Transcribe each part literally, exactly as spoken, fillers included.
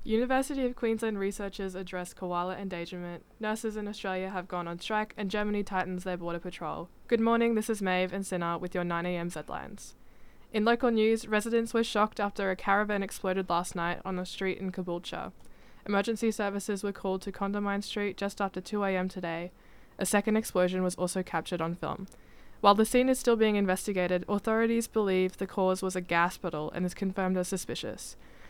University of Queensland researchers address koala endangerment, nurses in Australia have gone on strike, and Germany tightens their border patrol. Good morning, this is Maeve and Sinna with your nine a m headlines. In local news, residents were shocked after a caravan exploded last night on a street in Caboolture. Emergency services were called to Condamine Street just after two a m today. A second explosion was also captured on film. While the scene is still being investigated, authorities believe the cause was a gas bottle and is confirmed as suspicious.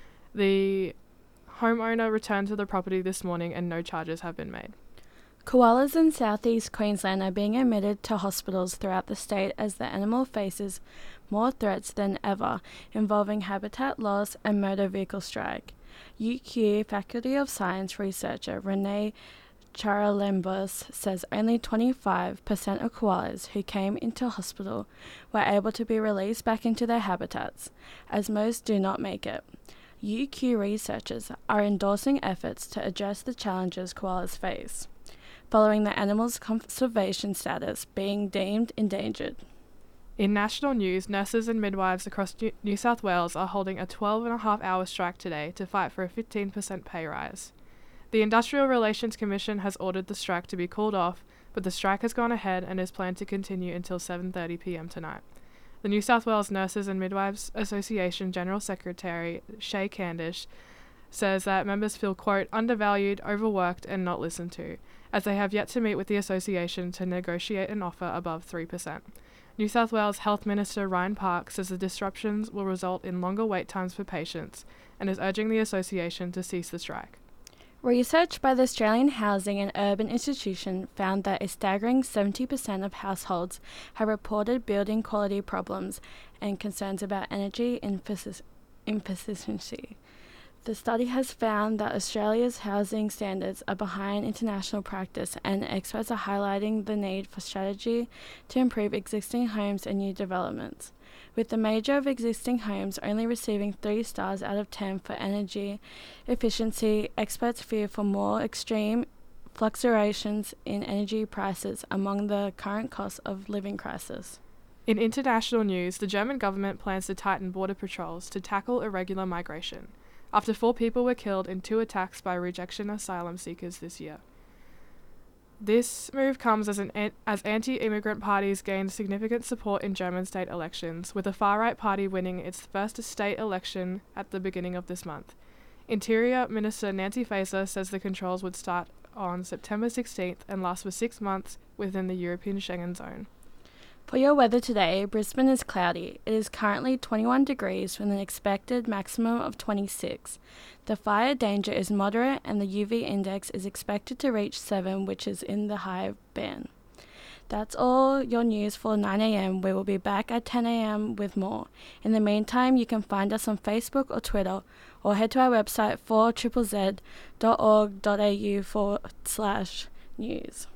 The homeowner returned to the property this morning and no charges have been made. Koalas in southeast Queensland are being admitted to hospitals throughout the state as the animal faces more threats than ever involving habitat loss and motor vehicle strike. U Q Faculty of Science researcher Renee Charalambos says only twenty-five percent of koalas who came into hospital were able to be released back into their habitats, as most do not make it. U Q researchers are endorsing efforts to address the challenges koalas face, following the animal's conservation status being deemed endangered. In national news, nurses and midwives across New South Wales are holding a twelve and a half hour strike today to fight for a fifteen percent pay rise. The Industrial Relations Commission has ordered the strike to be called off, but the strike has gone ahead and is planned to continue until seven thirty p m tonight. The New South Wales Nurses and Midwives Association General Secretary Shay Candish says that members feel, quote, undervalued, overworked and not listened to, as they have yet to meet with the association to negotiate an offer above three percent. New South Wales Health Minister Ryan Park says the disruptions will result in longer wait times for patients and is urging the association to cease the strike. Research by the Australian Housing and Urban Institution found that a staggering seventy percent of households have reported building quality problems and concerns about energy inefficiency. The study has found that Australia's housing standards are behind international practice, and experts are highlighting the need for strategy to improve existing homes and new developments. With the major of existing homes only receiving three stars out of ten for energy efficiency, experts fear for more extreme fluctuations in energy prices among the current cost of living crisis. In international news, the German government plans to tighten border patrols to tackle irregular migration, after four people were killed in two attacks by rejection asylum seekers this year. This move comes as an as anti-immigrant parties gain significant support in German state elections, with the far-right party winning its first state election at the beginning of this month. Interior Minister Nancy Faeser says the controls would start on September sixteenth and last for six months within the European Schengen zone. For your weather today, Brisbane is cloudy. It is currently twenty-one degrees with an expected maximum of twenty-six. The fire danger is moderate and the U V index is expected to reach seven, which is in the high band. That's all your news for nine a m. We will be back at ten a m with more. In the meantime, you can find us on Facebook or Twitter, or head to our website four z z dot org dot a u forward slash news.